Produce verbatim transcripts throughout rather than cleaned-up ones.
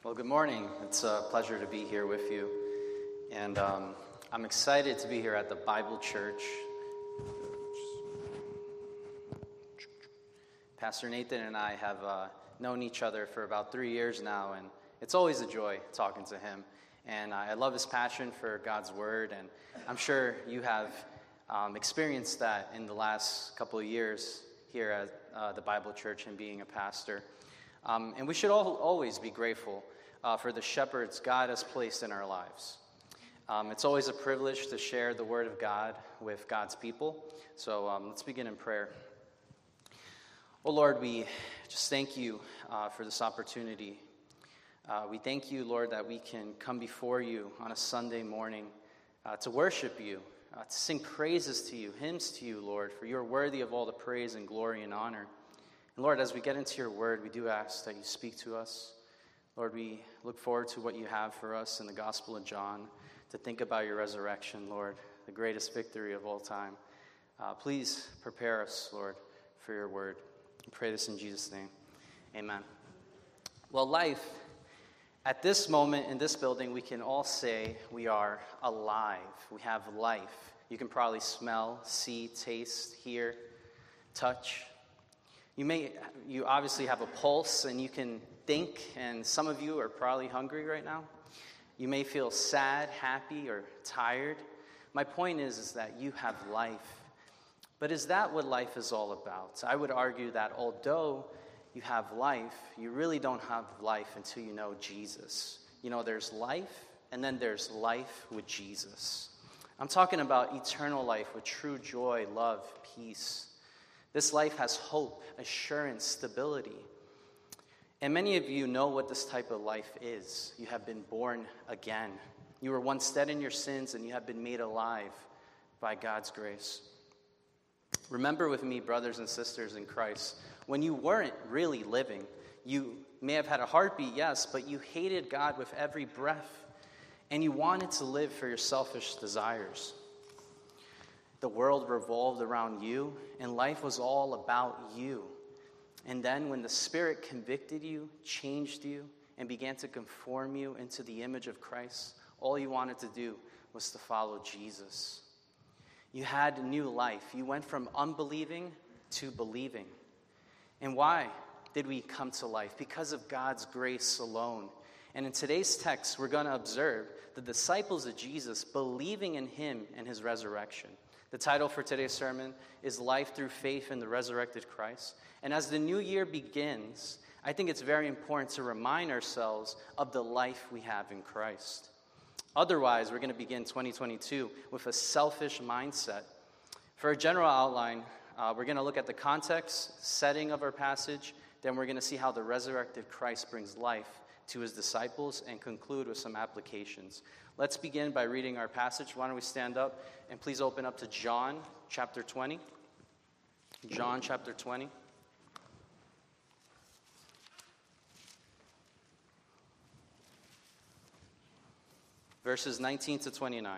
Well, good morning. It's a pleasure to be here with you. And um, I'm excited to be here at the Bible Church. Pastor Nathan and I have uh, known each other for about three years now, and it's always a joy talking to him. And I love his passion for God's Word, and I'm sure you have um, experienced that in the last couple of years here at uh, the Bible Church and being a pastor. Um, and we should all, always be grateful uh, for the shepherds God has placed in our lives. Um, it's always a privilege to share the Word of God with God's people. So um, let's begin in prayer. Oh Lord, we just thank you uh, for this opportunity. Uh, we thank you, Lord, that we can come before you on a Sunday morning uh, to worship you, uh, to sing praises to you, hymns to you, Lord, for you're worthy of all the praise and glory and honor. And Lord, as we get into your word, we do ask that you speak to us. Lord, we look forward to what you have for us in the Gospel of John, to think about your resurrection, Lord, the greatest victory of all time. Uh, please prepare us, Lord, for your word. I pray this in Jesus' name. Amen. Well, life, at this moment in this building, we can all say we are alive. We have life. You can probably smell, see, taste, hear, touch. You may, you obviously have a pulse and you can think, and some of you are probably hungry right now. You may feel sad, happy, or tired. My point is, is that you have life. But is that what life is all about? I would argue that although you have life, you really don't have life until you know Jesus. You know, there's life, and then there's life with Jesus. I'm talking about eternal life with true joy, love, peace. This life has hope, assurance, stability. And many of you know what this type of life is. You have been born again. You were once dead in your sins, and you have been made alive by God's grace. Remember with me, brothers and sisters in Christ, when you weren't really living, you may have had a heartbeat, yes, but you hated God with every breath, and you wanted to live for your selfish desires. The world revolved around you, and life was all about you. And then when the Spirit convicted you, changed you, and began to conform you into the image of Christ, all you wanted to do was to follow Jesus. You had new life. You went from unbelieving to believing. And why did we come to life? Because of God's grace alone. And in today's text, we're going to observe the disciples of Jesus believing in him and his resurrection. The title for today's sermon is Life Through Faith in the Resurrected Christ. And as the new year begins, I think it's very important to remind ourselves of the life we have in Christ. Otherwise, we're going to begin twenty twenty-two with a selfish mindset. For a general outline, uh, we're going to look at the context, setting of our passage. Then we're going to see how the resurrected Christ brings life to his disciples and conclude with some applications. Let's begin by reading our passage. Why don't we stand up and please open up to John chapter twenty. John chapter twenty. Verses nineteen to twenty-nine.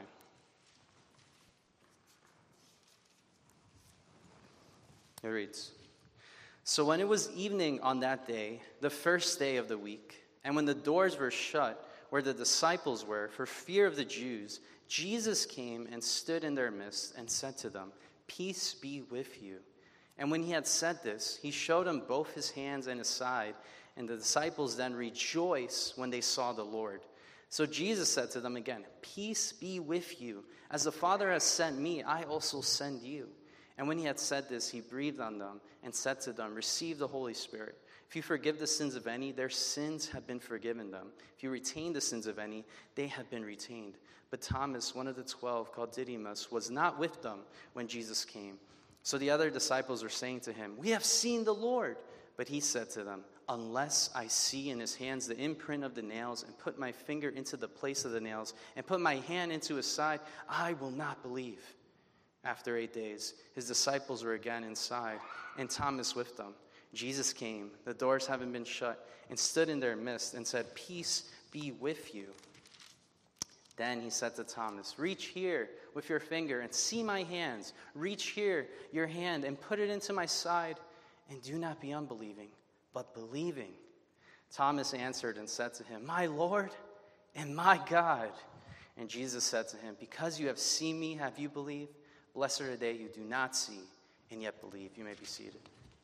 It reads, "So when it was evening on that day, the first day of the week, and when the doors were shut where the disciples were for fear of the Jews, Jesus came and stood in their midst and said to them, 'Peace be with you.' And when he had said this, he showed them both his hands and his side, and the disciples then rejoiced when they saw the Lord. So Jesus said to them again, 'Peace be with you. As the Father has sent me, I also send you.' And when he had said this, he breathed on them and said to them, 'Receive the Holy Spirit. If you forgive the sins of any, their sins have been forgiven them. If you retain the sins of any, they have been retained.' But Thomas, one of the twelve, called Didymus, was not with them when Jesus came. So the other disciples were saying to him, 'We have seen the Lord.' But he said to them, 'Unless I see in his hands the imprint of the nails, and put my finger into the place of the nails, and put my hand into his side, I will not believe.' After eight days, his disciples were again inside, and Thomas with them. Jesus came, the doors having been shut, and stood in their midst, and said, 'Peace be with you.' Then he said to Thomas, 'Reach here with your finger, and see my hands. Reach here your hand, and put it into my side, and do not be unbelieving, but believing.' Thomas answered and said to him, "My Lord and my God." And Jesus said to him, "Because you have seen me, have you believed? Blessed are they who do not see and yet believe." You may be seated.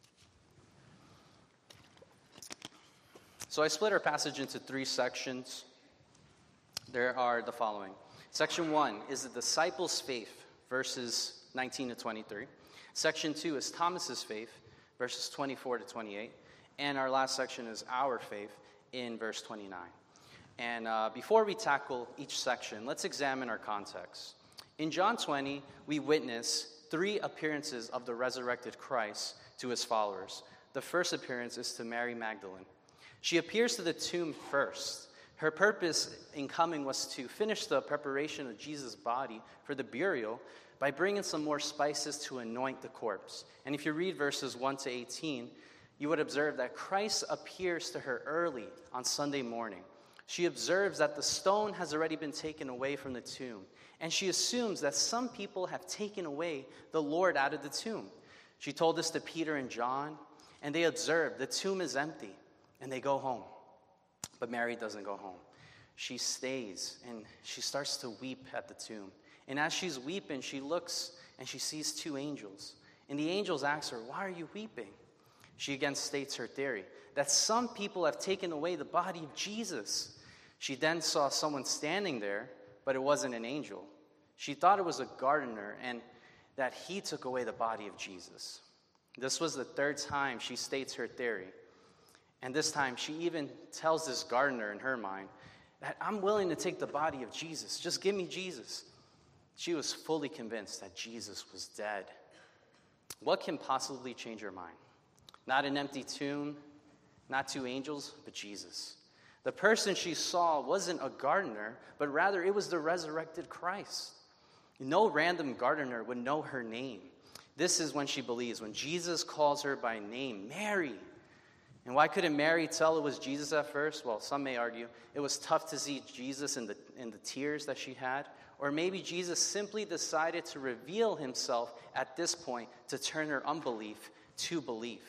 So I split our passage into three sections. There are the following. Section one is the disciples' faith, verses nineteen to twenty-three. Section two is Thomas's faith, verses twenty-four to twenty-eight. And our last section is our faith in verse twenty-nine. And uh, before we tackle each section, let's examine our context. In John twenty, we witness three appearances of the resurrected Christ to his followers. The first appearance is to Mary Magdalene. She appears to the tomb first. Her purpose in coming was to finish the preparation of Jesus' body for the burial by bringing some more spices to anoint the corpse. And if you read verses one to eighteen, you would observe that Christ appears to her early on Sunday morning. She observes that the stone has already been taken away from the tomb, and she assumes that some people have taken away the Lord out of the tomb. She told this to Peter and John, and they observe the tomb is empty, and they go home. But Mary doesn't go home. She stays, and she starts to weep at the tomb. And as she's weeping, she looks, and she sees two angels. And the angels ask her, "Why are you weeping?" She again states her theory, that some people have taken away the body of Jesus. She then saw someone standing there, but it wasn't an angel. She thought it was a gardener, and that he took away the body of Jesus. This was the third time she states her theory. And this time, she even tells this gardener in her mind that I'm willing to take the body of Jesus. Just give me Jesus. She was fully convinced that Jesus was dead. What can possibly change her mind? Not an empty tomb, not two angels, but Jesus. The person she saw wasn't a gardener, but rather it was the resurrected Christ. No random gardener would know her name. This is when she believes, when Jesus calls her by name, Mary. And why couldn't Mary tell it was Jesus at first? Well, some may argue it was tough to see Jesus in the, in the tears that she had. Or maybe Jesus simply decided to reveal himself at this point to turn her unbelief to belief.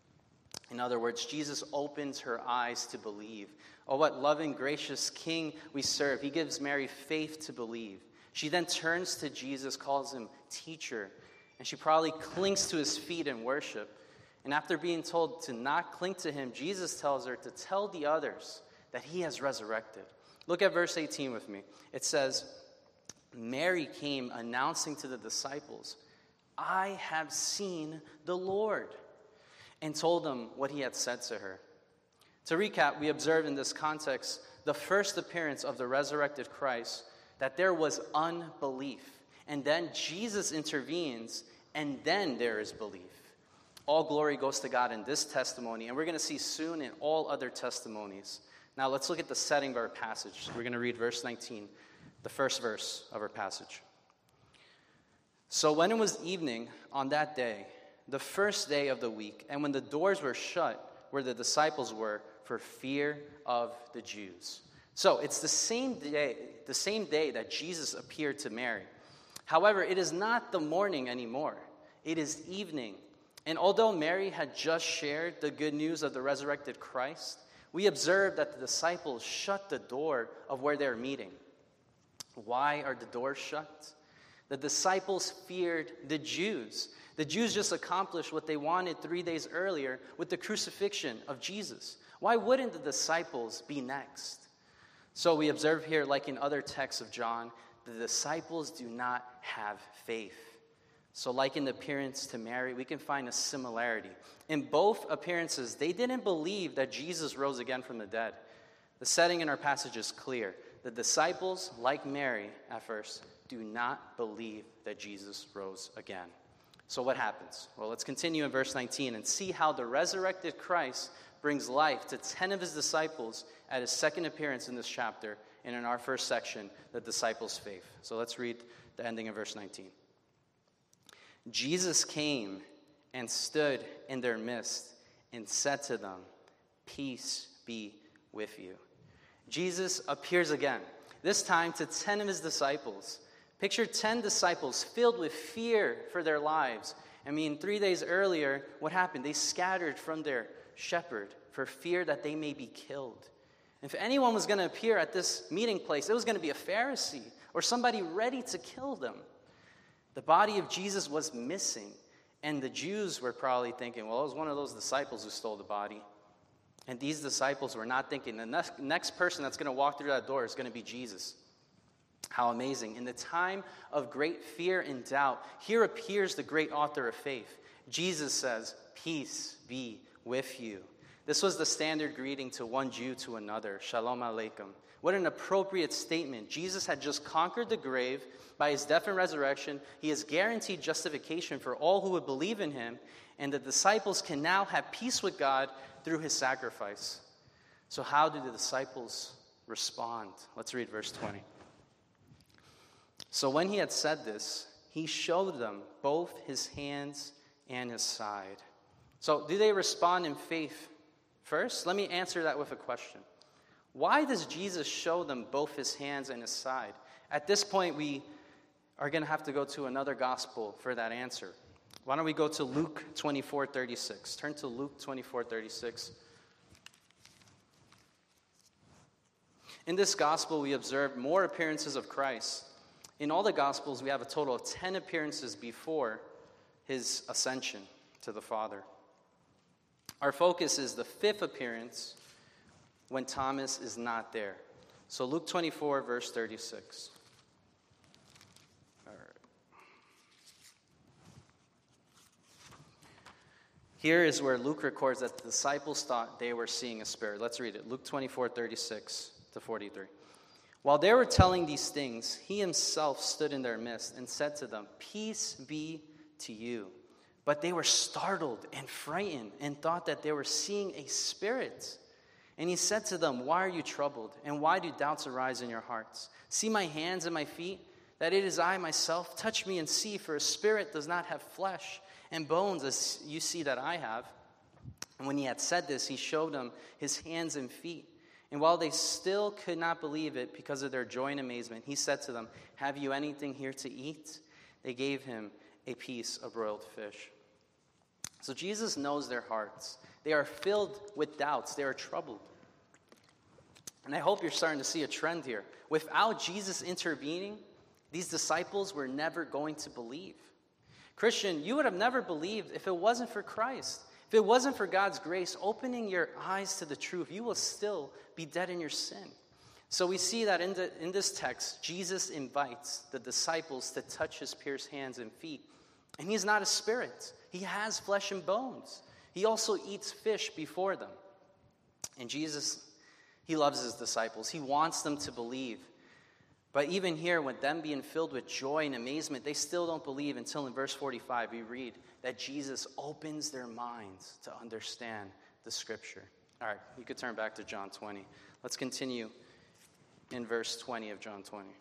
In other words, Jesus opens her eyes to believe. Oh, what loving, gracious King we serve. He gives Mary faith to believe. She then turns to Jesus, calls him teacher, and she probably clings to his feet in worship. And after being told to not cling to him, Jesus tells her to tell the others that he has resurrected. Look at verse eighteen with me. It says, Mary came announcing to the disciples, "I have seen the Lord," and told them what he had said to her. To recap, we observe in this context the first appearance of the resurrected Christ, that there was unbelief. And then Jesus intervenes, and then there is belief. All glory goes to God in this testimony, and we're going to see soon in all other testimonies. Now let's look at the setting of our passage. We're going to read verse nineteen, the first verse of our passage. So when it was evening on that day, the first day of the week, and when the doors were shut where the disciples were for fear of the Jews. So it's the same day, the same day that Jesus appeared to Mary. However, it is not the morning anymore. It is evening. And although Mary had just shared the good news of the resurrected Christ, we observe that the disciples shut the door of where they're meeting. Why are the doors shut? The disciples feared the Jews. The Jews just accomplished what they wanted three days earlier with the crucifixion of Jesus. Why wouldn't the disciples be next? So we observe here, like in other texts of John, the disciples do not have faith. So like in the appearance to Mary, we can find a similarity. In both appearances, they didn't believe that Jesus rose again from the dead. The setting in our passage is clear. The disciples, like Mary at first, do not believe that Jesus rose again. So what happens? Well, let's continue in verse nineteen and see how the resurrected Christ brings life to ten of his disciples at his second appearance in this chapter, and in our first section, the disciples' faith. So let's read the ending of verse nineteen. Jesus came and stood in their midst and said to them, "Peace be with you." Jesus appears again, this time to ten of his disciples. Picture ten disciples filled with fear for their lives. I mean, three days earlier, what happened? They scattered from their shepherd, for fear that they may be killed. If anyone was going to appear at this meeting place, it was going to be a Pharisee or somebody ready to kill them. The body of Jesus was missing, and the Jews were probably thinking, well, it was one of those disciples who stole the body. And these disciples were not thinking, the next, next person that's going to walk through that door is going to be Jesus. How amazing. In the time of great fear and doubt, here appears the great author of faith. Jesus says, peace be with you. This was the standard greeting to one Jew to another. Shalom Aleichem. What an appropriate statement. Jesus had just conquered the grave by his death and resurrection. He has guaranteed justification for all who would believe in him. And the disciples can now have peace with God through his sacrifice. So how do the disciples respond? Let's read verse twenty. So when he had said this, he showed them both his hands and his side. So do they respond in faith first? Let me answer that with a question. Why does Jesus show them both his hands and his side? At this point, we are going to have to go to another gospel for that answer. Why don't we go to Luke twenty-four thirty-six? Turn to Luke twenty-four thirty-six. In this gospel, we observe more appearances of Christ. In all the gospels, we have a total of ten appearances before his ascension to the Father. Our focus is the fifth appearance when Thomas is not there. So Luke twenty-four, verse thirty-six. All right. Here is where Luke records that the disciples thought they were seeing a spirit. Let's read it. Luke twenty-four, thirty-six to forty-three. While they were telling these things, he himself stood in their midst and said to them, peace be to you. But they were startled and frightened and thought that they were seeing a spirit. And he said to them, why are you troubled? And why do doubts arise in your hearts? See my hands and my feet, that it is I myself. Touch me and see, for a spirit does not have flesh and bones as you see that I have. And when he had said this, he showed them his hands and feet. And while they still could not believe it because of their joy and amazement, he said to them, have you anything here to eat? They gave him a piece of broiled fish. So Jesus knows their hearts. They are filled with doubts. They are troubled. And I hope you're starting to see a trend here. Without Jesus intervening, these disciples were never going to believe. Christian, you would have never believed if it wasn't for Christ. If it wasn't for God's grace opening your eyes to the truth, you will still be dead in your sin. So we see that in, the, in this text, Jesus invites the disciples to touch his pierced hands and feet. And he's not a spirit. He has flesh and bones. He also eats fish before them. And Jesus, he loves his disciples. He wants them to believe. But even here, with them being filled with joy and amazement, they still don't believe until in verse forty-five we read that Jesus opens their minds to understand the scripture. All right, you could turn back to John twenty. Let's continue in verse twenty of John twenty.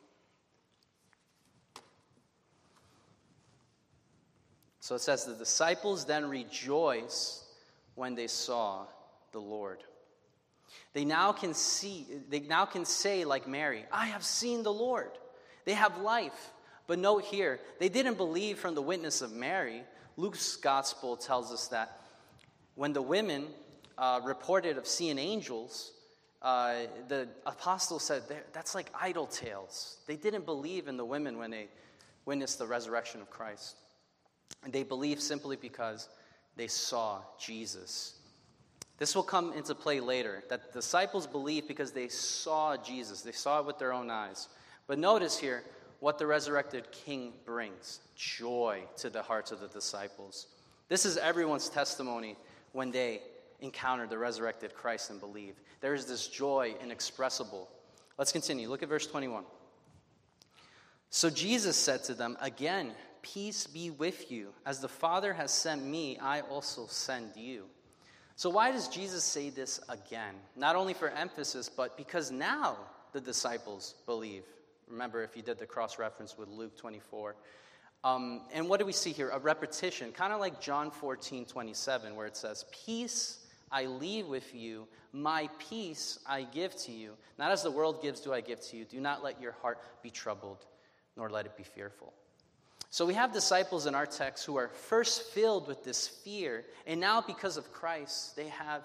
So it says, the disciples then rejoiced when they saw the Lord. They now can see, they now can say like Mary, I have seen the Lord. They have life. But note here, they didn't believe from the witness of Mary. Luke's gospel tells us that when the women uh, reported of seeing angels, uh, the apostles said, that's like idle tales. They didn't believe in the women when they witnessed the resurrection of Christ. And they believed simply because they saw Jesus. This will come into play later, that the disciples believed because they saw Jesus. They saw it with their own eyes. But notice here what the resurrected King brings. Joy to the hearts of the disciples. This is everyone's testimony when they encounter the resurrected Christ and believe. There is this joy inexpressible. Let's continue. Look at verse twenty-one. So Jesus said to them, again, peace be with you. As the Father has sent me, I also send you. So why does Jesus say this again? Not only for emphasis, but because now the disciples believe. Remember, if you did the cross-reference with Luke twenty-four. Um, and what do we see here? A repetition, kind of like John fourteen twenty-seven, where it says, peace I leave with you, my peace I give to you. Not as the world gives do I give to you. Do not let your heart be troubled, nor let it be fearful. So we have disciples in our text who are first filled with this fear, and now because of Christ, they have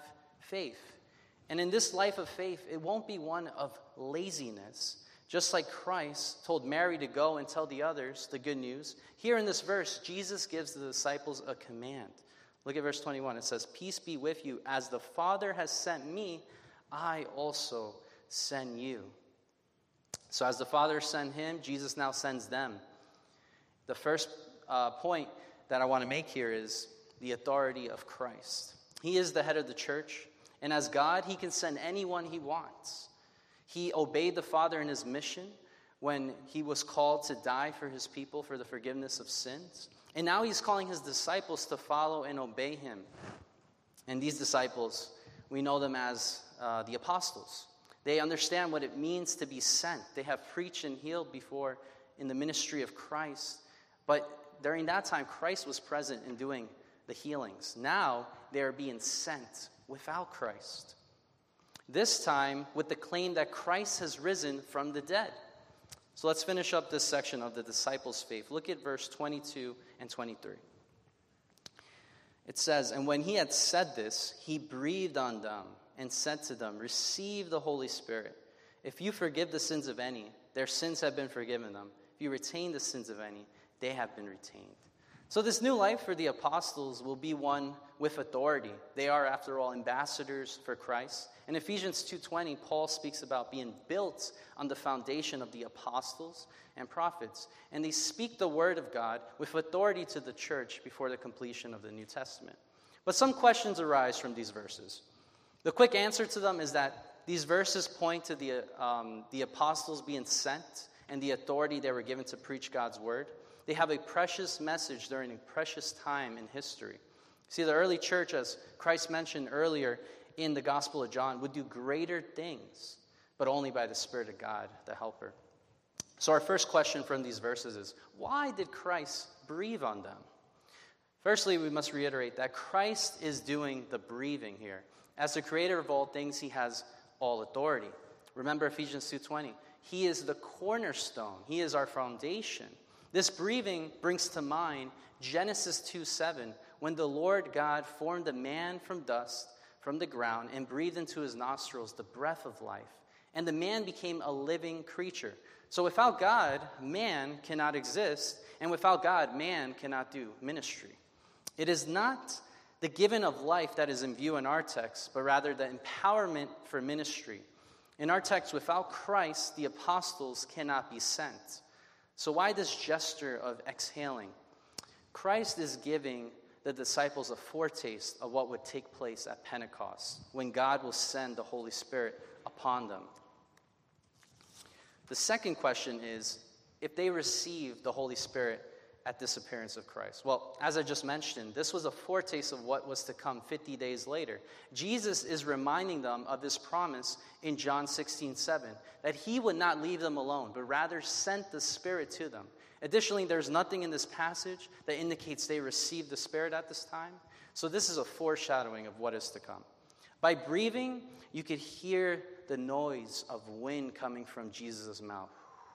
faith. And in this life of faith, it won't be one of laziness. Just like Christ told Mary to go and tell the others the good news, here in this verse, Jesus gives the disciples a command. Look at verse twenty-one. It says, "Peace be with you. As the Father has sent me, I also send you." So as the Father sent him, Jesus now sends them. The first uh, point that I want to make here is the authority of Christ. He is the head of the church, and as God, he can send anyone he wants. He obeyed the Father in his mission when he was called to die for his people for the forgiveness of sins. And now he's calling his disciples to follow and obey him. And these disciples, we know them as uh, the apostles. They understand what it means to be sent. They have preached and healed before in the ministry of Christ. But during that time, Christ was present in doing the healings. Now they are being sent without Christ. This time with the claim that Christ has risen from the dead. So let's finish up this section of the disciples' faith. Look at verse twenty-two and twenty-three. It says, "And when he had said this, he breathed on them and said to them, 'Receive the Holy Spirit. If you forgive the sins of any, their sins have been forgiven them. If you retain the sins of any, they have been retained.'" So this new life for the apostles will be one with authority. They are, after all, ambassadors for Christ. In Ephesians two twenty, Paul speaks about being built on the foundation of the apostles and prophets. And they speak the word of God with authority to the church before the completion of the New Testament. But some questions arise from these verses. The quick answer to them is that these verses point to the, um, the apostles being sent and the authority they were given to preach God's word. They have a precious message during a precious time in history. See, the early church, as Christ mentioned earlier in the Gospel of John, would do greater things, but only by the Spirit of God, the Helper. So our first question from these verses is, why did Christ breathe on them? Firstly, we must reiterate that Christ is doing the breathing here. As the creator of all things, he has all authority. Remember Ephesians two twenty. He is the cornerstone. He is our foundation. This breathing brings to mind Genesis two seven, when the Lord God formed a man from dust, from the ground, and breathed into his nostrils the breath of life. And the man became a living creature. So without God, man cannot exist, and without God, man cannot do ministry. It is not the giving of life that is in view in our text, but rather the empowerment for ministry. In our text, without Christ, the apostles cannot be sent. So why this gesture of exhaling? Christ is giving the disciples a foretaste of what would take place at Pentecost, when God will send the Holy Spirit upon them. The second question is, if they received the Holy Spirit at this appearance of Christ. Well, as I just mentioned, this was a foretaste of what was to come fifty days later. Jesus is reminding them of this promise in John sixteen seven, that he would not leave them alone, but rather sent the Spirit to them. Additionally, there's nothing in this passage that indicates they received the Spirit at this time. So this is a foreshadowing of what is to come. By breathing, you could hear the noise of wind coming from Jesus' mouth.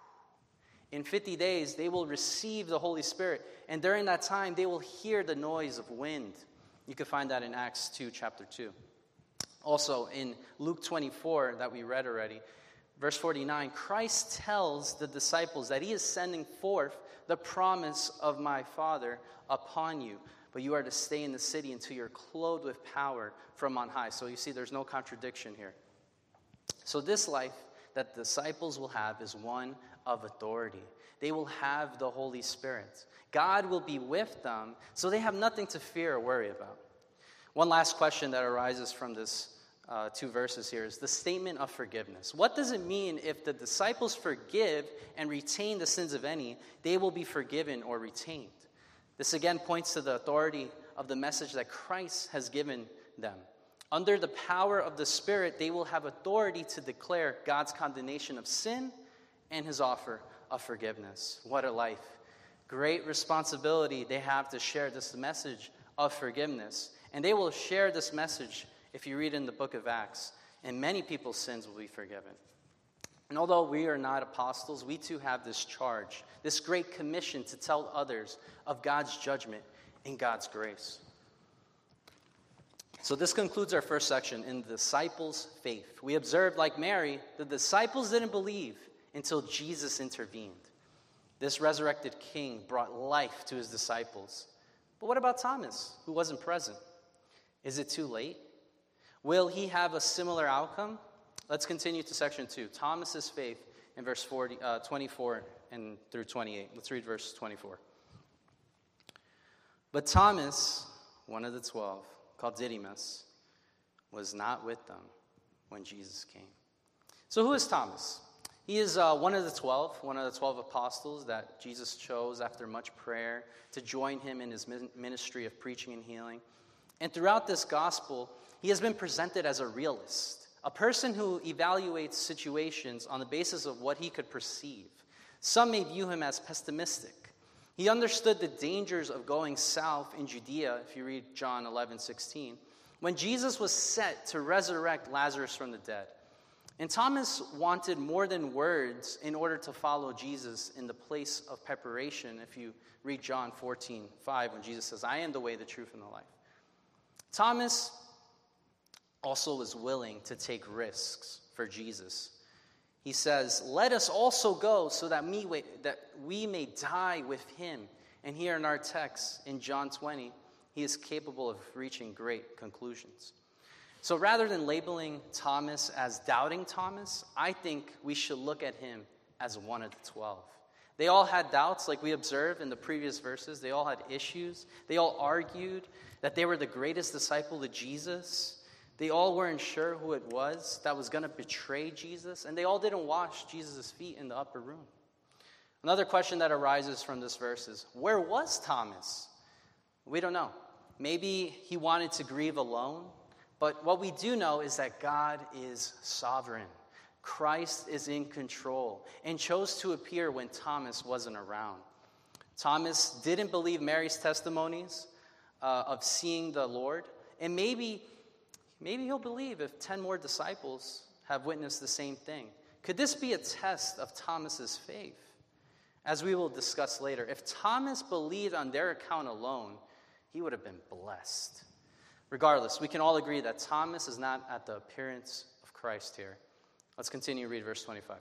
In fifty days, they will receive the Holy Spirit. And during that time, they will hear the noise of wind. You can find that in Acts two, chapter two. Also, in Luke twenty-four, that we read already, verse forty-nine, Christ tells the disciples that he is sending forth the promise of my Father upon you. But you are to stay in the city until you're clothed with power from on high. So you see, there's no contradiction here. So this life that the disciples will have is one of authority. They will have the Holy Spirit. God will be with them, so they have nothing to fear or worry about. One last question that arises from this uh, two verses here is the statement of forgiveness. What does it mean if the disciples forgive and retain the sins of any, they will be forgiven or retained? This again points to the authority of the message that Christ has given them. Under the power of the Spirit, they will have authority to declare God's condemnation of sin and his offer of forgiveness. What a life. Great responsibility they have to share this message of forgiveness. And they will share this message if you read in the book of Acts. And many people's sins will be forgiven. And although we are not apostles, we too have this charge, this great commission to tell others of God's judgment and God's grace. So this concludes our first section in the disciples' faith. We observed, like Mary, the disciples didn't believe until Jesus intervened. This resurrected king brought life to his disciples. But what about Thomas, who wasn't present? Is it too late? Will he have a similar outcome? Let's continue to section two. Thomas's faith in verse forty, uh, twenty-four and through twenty-eight. Let's read verse twenty-four. But Thomas, one of the twelve, called Didymus, was not with them when Jesus came. So who is Thomas? He is uh, one of the twelve, one of the twelve apostles that Jesus chose after much prayer to join him in his ministry of preaching and healing. And throughout this gospel, he has been presented as a realist, a person who evaluates situations on the basis of what he could perceive. Some may view him as pessimistic. He understood the dangers of going south in Judea, if you read John eleven sixteen, when Jesus was set to resurrect Lazarus from the dead. And Thomas wanted more than words in order to follow Jesus in the place of preparation, if you read John fourteen five, when Jesus says, I am the way, the truth, and the life. Thomas also was willing to take risks for Jesus. He says, let us also go so that we, that we may die with him. And here in our text, in John twenty, he is capable of reaching great conclusions. So rather than labeling Thomas as doubting Thomas, I think we should look at him as one of the twelve. They all had doubts, like we observed in the previous verses. They all had issues. They all argued that they were the greatest disciple to Jesus. They all weren't sure who it was that was going to betray Jesus, and they all didn't wash Jesus' feet in the upper room. Another question that arises from this verse is, where was Thomas? We don't know. Maybe he wanted to grieve alone, but what we do know is that God is sovereign. Christ is in control and chose to appear when Thomas wasn't around. Thomas didn't believe Mary's testimonies uh, of seeing the Lord, and maybe Maybe he'll believe if ten more disciples have witnessed the same thing. Could this be a test of Thomas's faith? As we will discuss later, if Thomas believed on their account alone, he would have been blessed. Regardless, we can all agree that Thomas is not at the appearance of Christ here. Let's continue to read verse twenty-five.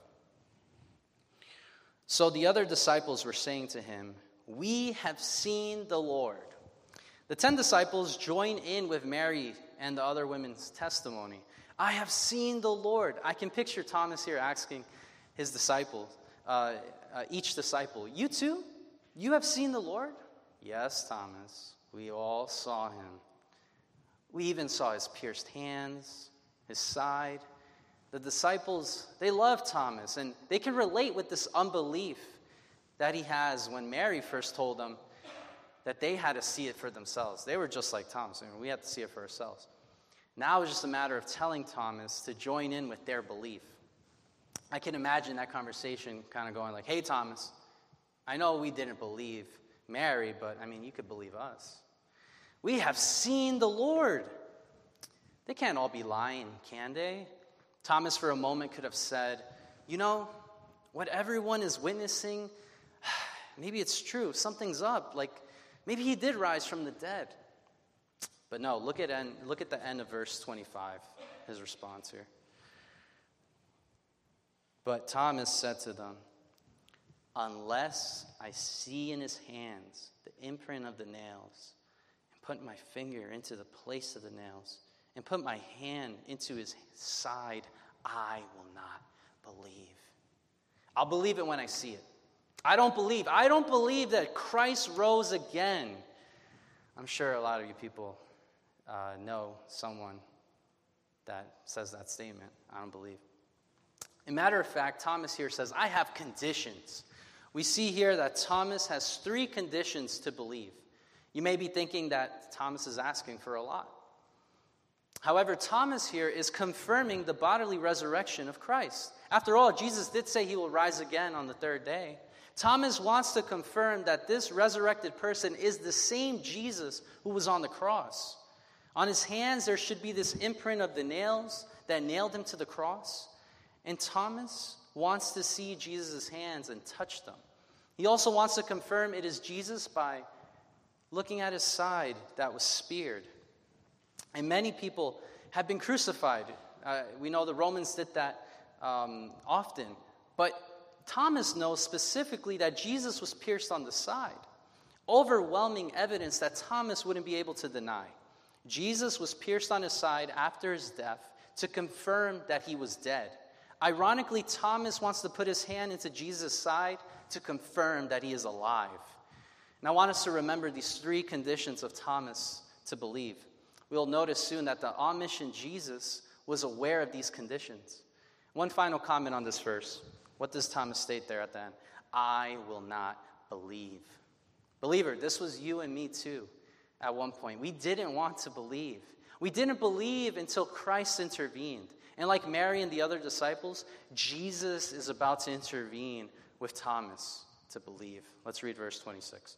So the other disciples were saying to him, we have seen the Lord. The ten disciples join in with Mary and the other women's testimony. I have seen the Lord. I can picture Thomas here asking his disciples, uh, uh, each disciple, you too? You have seen the Lord? Yes, Thomas. We all saw him. We even saw his pierced hands, his side. The disciples, they love Thomas, and they can relate with this unbelief that he has when Mary first told them that they had to see it for themselves. They were just like Thomas. I mean, we had to see it for ourselves. Now it's just a matter of telling Thomas to join in with their belief. I can imagine that conversation kind of going like, hey, Thomas, I know we didn't believe Mary, but, I mean, you could believe us. We have seen the Lord. They can't all be lying, can they? Thomas, for a moment, could have said, you know, what everyone is witnessing, maybe it's true. Something's up. Like, maybe he did rise from the dead. But no, look at end, look at the end of verse twenty-five, his response here. But Thomas said to them, unless I see in his hands the imprint of the nails, and put my finger into the place of the nails, and put my hand into his side, I will not believe. I'll believe it when I see it. I don't believe. I don't believe that Christ rose again. I'm sure a lot of you people uh, know someone that says that statement. I don't believe. As a matter of fact, Thomas here says, I have conditions. We see here that Thomas has three conditions to believe. You may be thinking that Thomas is asking for a lot. However, Thomas here is confirming the bodily resurrection of Christ. After all, Jesus did say he will rise again on the third day. Thomas wants to confirm that this resurrected person is the same Jesus who was on the cross. On his hands, there should be this imprint of the nails that nailed him to the cross. And Thomas wants to see Jesus' hands and touch them. He also wants to confirm it is Jesus by looking at his side that was speared. And many people have been crucified. Uh, we know the Romans did that um, often. But Thomas knows specifically that Jesus was pierced on the side. Overwhelming evidence that Thomas wouldn't be able to deny. Jesus was pierced on his side after his death to confirm that he was dead. Ironically, Thomas wants to put his hand into Jesus' side to confirm that he is alive. And I want us to remember these three conditions of Thomas to believe. We'll notice soon that the omniscient Jesus was aware of these conditions. One final comment on this verse. What does Thomas state there at the end? I will not believe. Believer, this was you and me too at one point. We didn't want to believe. We didn't believe until Christ intervened. And like Mary and the other disciples, Jesus is about to intervene with Thomas to believe. Let's read verse twenty-six.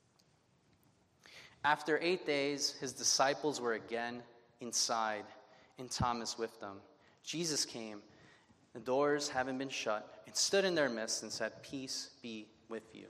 After eight days, his disciples were again inside, and Thomas with them. Jesus came, the doors having been shut, and stood in their midst and said, peace be with you.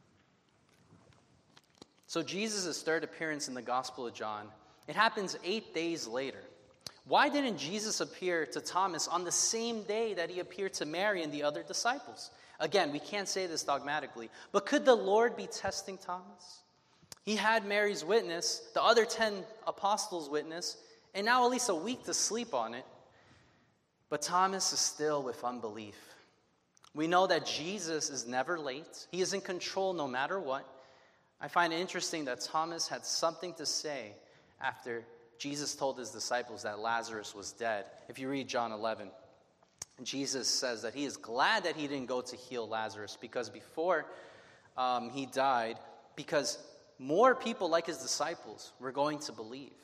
So Jesus' third appearance in the Gospel of John, it happens eight days later. Why didn't Jesus appear to Thomas on the same day that he appeared to Mary and the other disciples? Again, we can't say this dogmatically, but could the Lord be testing Thomas? He had Mary's witness, the other ten apostles' witness, and now at least a week to sleep on it. But Thomas is still with unbelief. We know that Jesus is never late. He is in control no matter what. I find it interesting that Thomas had something to say after Jesus told his disciples that Lazarus was dead. If you read John eleven, Jesus says that he is glad that he didn't go to heal Lazarus because before um, he died, because more people like his disciples were going to believe.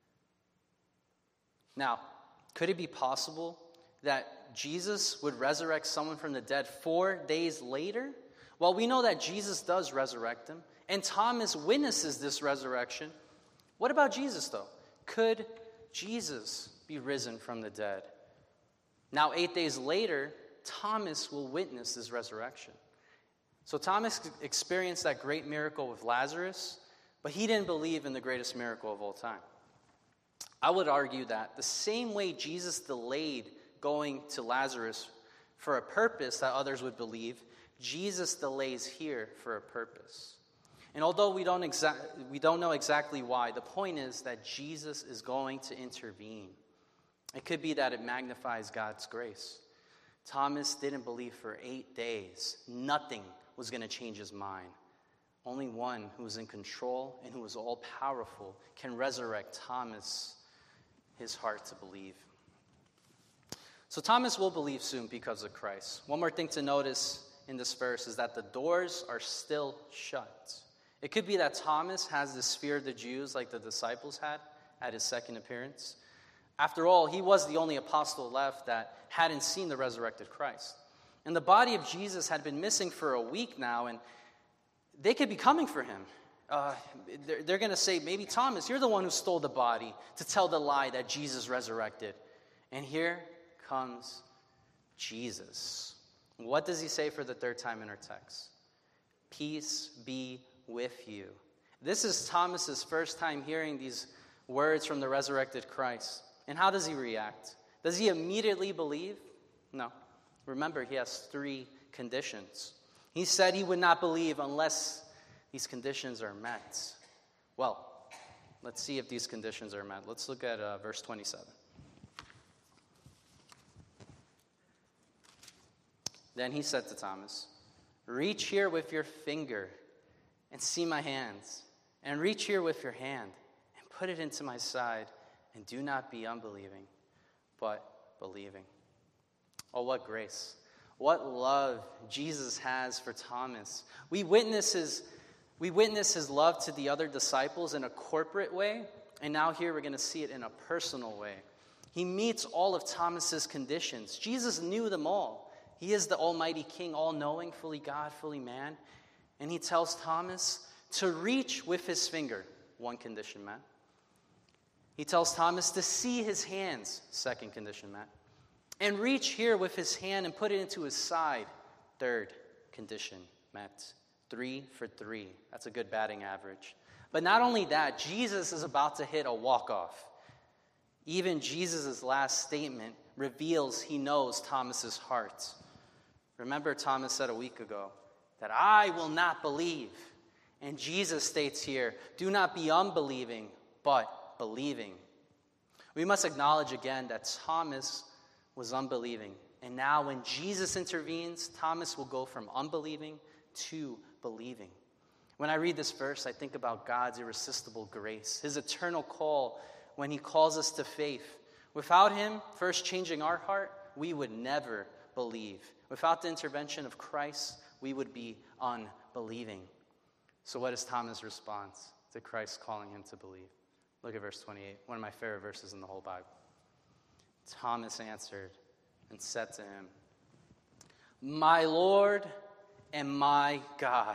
Now, could it be possible that Jesus would resurrect someone from the dead four days later? Well, we know that Jesus does resurrect him, and Thomas witnesses this resurrection. What about Jesus, though? Could Jesus be risen from the dead? Now, eight days later, Thomas will witness this resurrection. So Thomas experienced that great miracle with Lazarus, but he didn't believe in the greatest miracle of all time. I would argue that the same way Jesus delayed going to Lazarus for a purpose that others would believe, Jesus delays here for a purpose. And although we don't exa- we don't know exactly why, the point is that Jesus is going to intervene. It could be that it magnifies God's grace. Thomas didn't believe for eight days. Nothing was going to change his mind. Only one who is in control and who is all-powerful can resurrect Thomas, his heart to believe. So Thomas will believe soon because of Christ. One more thing to notice in this verse is that the doors are still shut. It could be that Thomas has this fear of the Jews like the disciples had at his second appearance. After all, he was the only apostle left that hadn't seen the resurrected Christ. And the body of Jesus had been missing for a week now, and they could be coming for him. Uh, they're they're going to say, maybe Thomas, you're the one who stole the body to tell the lie that Jesus resurrected. And here comes Jesus. What does he say for the third time in our text? Peace be with you. This is Thomas's first time hearing these words from the resurrected Christ. And how does he react? Does he immediately believe? No. Remember, he has three conditions. He said he would not believe unless these conditions are met. Well, let's see if these conditions are met. Let's look at uh, verse twenty-seven. Then he said to Thomas, reach here with your finger and see my hands, and reach here with your hand and put it into my side, and do not be unbelieving, but believing. Oh, what grace. What love Jesus has for Thomas. We witness his, we witness his love to the other disciples in a corporate way, and now here we're going to see it in a personal way. He meets all of Thomas's conditions. Jesus knew them all. He is the Almighty King, all-knowing, fully God, fully man. And he tells Thomas to reach with his finger. One condition met. He tells Thomas to see his hands. Second condition met. And reach here with his hand and put it into his side. Third condition met. Three for three. That's a good batting average. But not only that, Jesus is about to hit a walk-off. Even Jesus' last statement reveals he knows Thomas's heart. Remember, Thomas said a week ago that I will not believe. And Jesus states here, do not be unbelieving, but believing. We must acknowledge again that Thomas was unbelieving. And now when Jesus intervenes, Thomas will go from unbelieving to believing. When I read this verse, I think about God's irresistible grace, his eternal call when he calls us to faith. Without him first changing our heart, we would never believe. Without the intervention of Christ, we would be unbelieving. So what is Thomas' response to Christ calling him to believe? Look at verse twenty-eight, one of my favorite verses in the whole Bible. Thomas answered and said to him, my Lord and my God.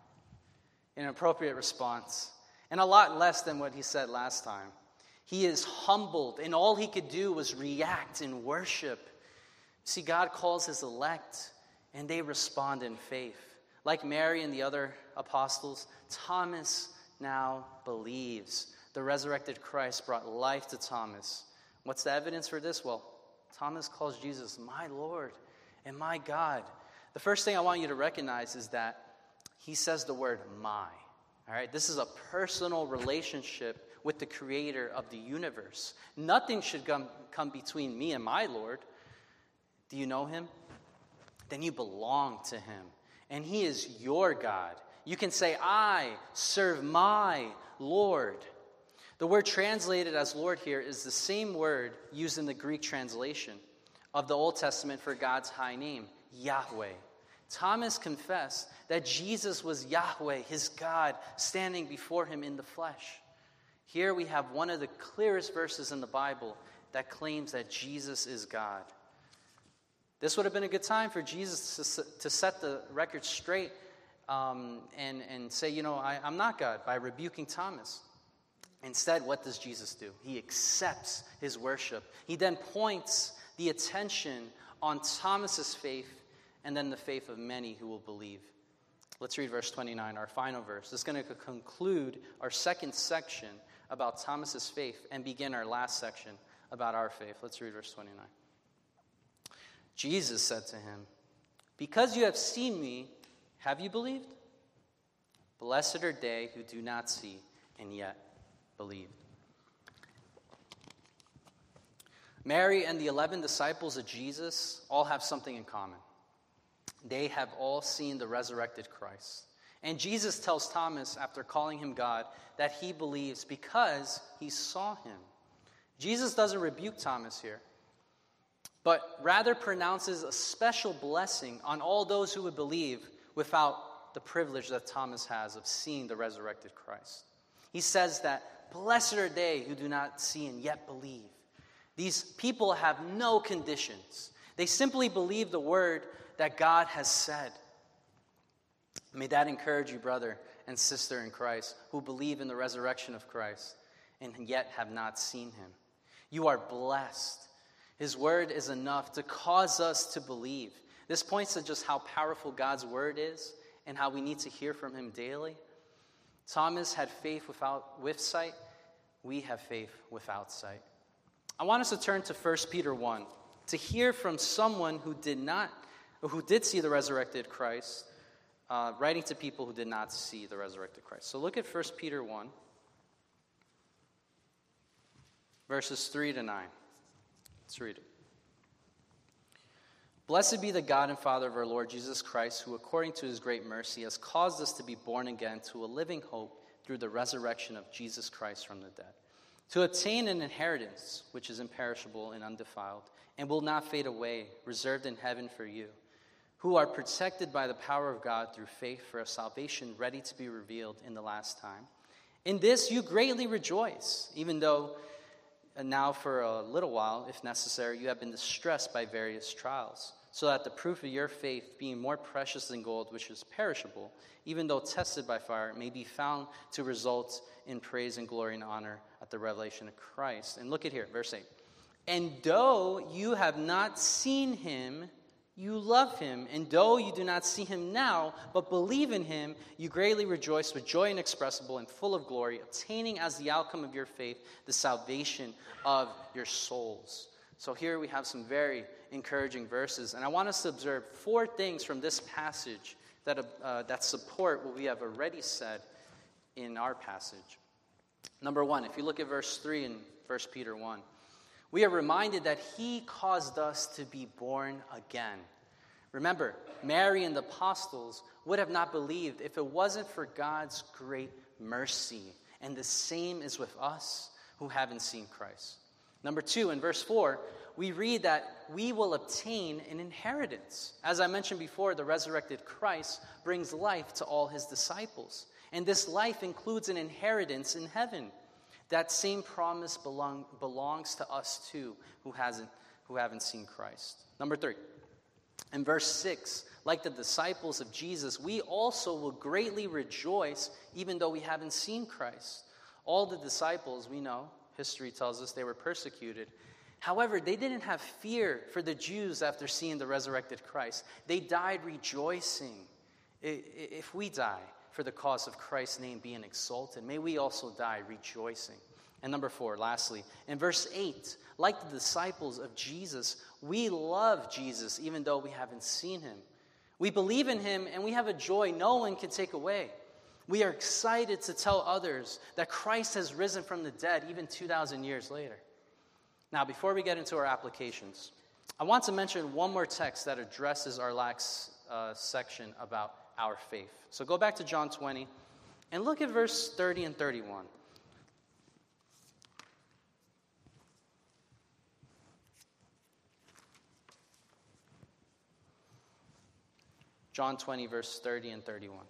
An appropriate response, and a lot less than what he said last time. He is humbled, and all he could do was react in worship. See, God calls his elect, and they respond in faith. Like Mary and the other apostles, Thomas now believes. The resurrected Christ brought life to Thomas. What's the evidence for this? Well, Thomas calls Jesus my Lord and my God. The first thing I want you to recognize is that he says the word my. All right, this is a personal relationship with the creator of the universe. Nothing should come, come between me and my Lord. Do you know him? Then you belong to him. And he is your God. You can say, I serve my Lord. The word translated as Lord here is the same word used in the Greek translation of the Old Testament for God's high name, Yahweh. Thomas confessed that Jesus was Yahweh, his God, standing before him in the flesh. Here we have one of the clearest verses in the Bible that claims that Jesus is God. This would have been a good time for Jesus to, to set the record straight um, and, and say, you know, I, I'm not God, by rebuking Thomas. Instead, what does Jesus do? He accepts his worship. He then points the attention on Thomas's faith and then the faith of many who will believe. Let's read verse twenty-nine, our final verse. This is going to conclude our second section about Thomas's faith and begin our last section about our faith. Let's read verse twenty-nine. Jesus said to him, because you have seen me, have you believed? Blessed are they who do not see and yet believe. Mary and the eleven disciples of Jesus all have something in common. They have all seen the resurrected Christ. And Jesus tells Thomas, after calling him God, that he believes because he saw him. Jesus doesn't rebuke Thomas here, but rather pronounces a special blessing on all those who would believe without the privilege that Thomas has of seeing the resurrected Christ. He says that, blessed are they who do not see and yet believe. These people have no conditions. They simply believe the word that God has said. May that encourage you, brother and sister in Christ, who believe in the resurrection of Christ and yet have not seen him. You are blessed. His word is enough to cause us to believe. This points to just how powerful God's word is and how we need to hear from him daily. Thomas had faith without with sight. We have faith without sight. I want us to turn to First Peter one to hear from someone who did not, who did see the resurrected Christ, uh, writing to people who did not see the resurrected Christ. So look at First Peter one, verses three to nine. Let's read it. Blessed be the God and Father of our Lord Jesus Christ, who according to his great mercy has caused us to be born again to a living hope through the resurrection of Jesus Christ from the dead, to obtain an inheritance which is imperishable and undefiled, and will not fade away, reserved in heaven for you, who are protected by the power of God through faith for a salvation ready to be revealed in the last time. In this you greatly rejoice, even though now for a little while, if necessary, you have been distressed by various trials, so that the proof of your faith, being more precious than gold, which is perishable, even though tested by fire, may be found to result in praise and glory and honor at the revelation of Christ. And look at here, verse eight. And though you have not seen him, you love him, and though you do not see him now, but believe in him, you greatly rejoice with joy inexpressible and full of glory, obtaining as the outcome of your faith the salvation of your souls. So here we have some very encouraging verses, and I want us to observe four things from this passage that, uh, that support what we have already said in our passage. Number one, if you look at verse three in First Peter one, we are reminded that he caused us to be born again. Remember, Mary and the apostles would have not believed if it wasn't for God's great mercy. And the same is with us who haven't seen Christ. Number two, in verse four, we read that we will obtain an inheritance. As I mentioned before, the resurrected Christ brings life to all his disciples. And this life includes an inheritance in heaven. That same promise belong, belongs to us too, who hasn't, who haven't seen Christ. Number three, in verse six, like the disciples of Jesus, we also will greatly rejoice even though we haven't seen Christ. All the disciples, we know, history tells us they were persecuted. However, they didn't have fear for the Jews after seeing the resurrected Christ. They died rejoicing. If we die for the cause of Christ's name being exalted, may we also die rejoicing. And number four, lastly, in verse eight, like the disciples of Jesus, we love Jesus even though we haven't seen him. We believe in him and we have a joy no one can take away. We are excited to tell others that Christ has risen from the dead even two thousand years later. Now, before we get into our applications, I want to mention one more text that addresses our last uh, section about our faith. So go back to John twenty and look at verse thirty and thirty-one. John twenty, verse thirty and thirty-one.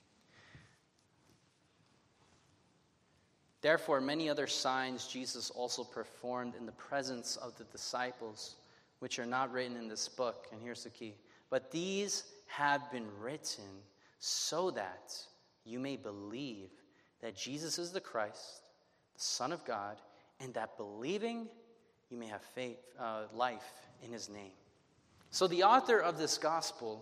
Therefore, many other signs Jesus also performed in the presence of the disciples, which are not written in this book. And here's the key. But these have been written so that you may believe that Jesus is the Christ, the Son of God, and that believing you may have faith, uh, life in his name. So the author of this gospel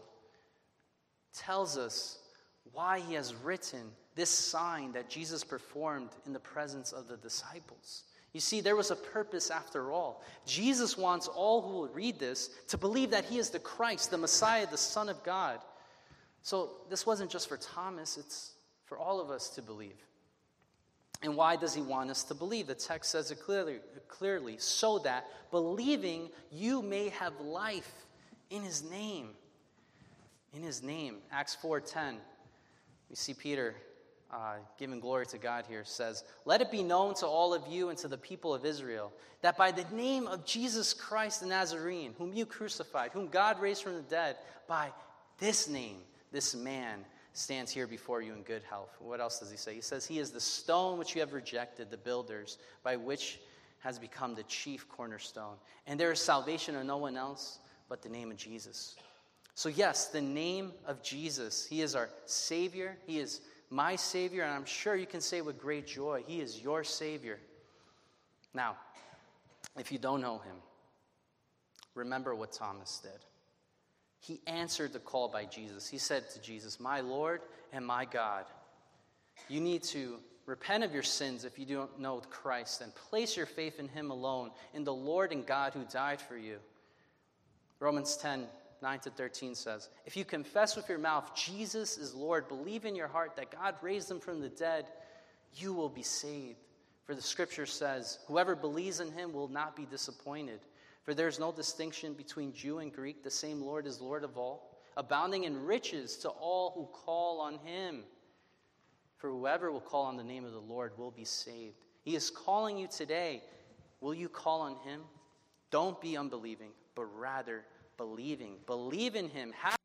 tells us why he has written this sign that Jesus performed in the presence of the disciples. You see, there was a purpose after all. Jesus wants all who will read this to believe that he is the Christ, the Messiah, the Son of God. So this wasn't just for Thomas, it's for all of us to believe. And why does he want us to believe? The text says it clearly, clearly, so that believing you may have life in his name. In his name. Acts four ten, we see Peter uh, giving glory to God here, says, let it be known to all of you and to the people of Israel that by the name of Jesus Christ the Nazarene, whom you crucified, whom God raised from the dead, by this name, this man stands here before you in good health. What else does he say? He says, he is the stone which you have rejected, the builders, by which has become the chief cornerstone. And there is salvation in no one else but the name of Jesus. So yes, the name of Jesus. He is our Savior. He is my Savior, and I'm sure you can say with great joy, he is your Savior. Now, if you don't know him, remember what Thomas did. He answered the call by Jesus. He said to Jesus, my Lord and my God. You need to repent of your sins if you don't know Christ and place your faith in him alone, in the Lord and God who died for you. Romans ten, nine to thirteen says, if you confess with your mouth Jesus is Lord, believe in your heart that God raised him from the dead, you will be saved. For the scripture says, whoever believes in him will not be disappointed. For there is no distinction between Jew and Greek. The same Lord is Lord of all, abounding in riches to all who call on him. For whoever will call on the name of the Lord will be saved. He is calling you today. Will you call on him? Don't be unbelieving, but rather believing. Believe in him. Have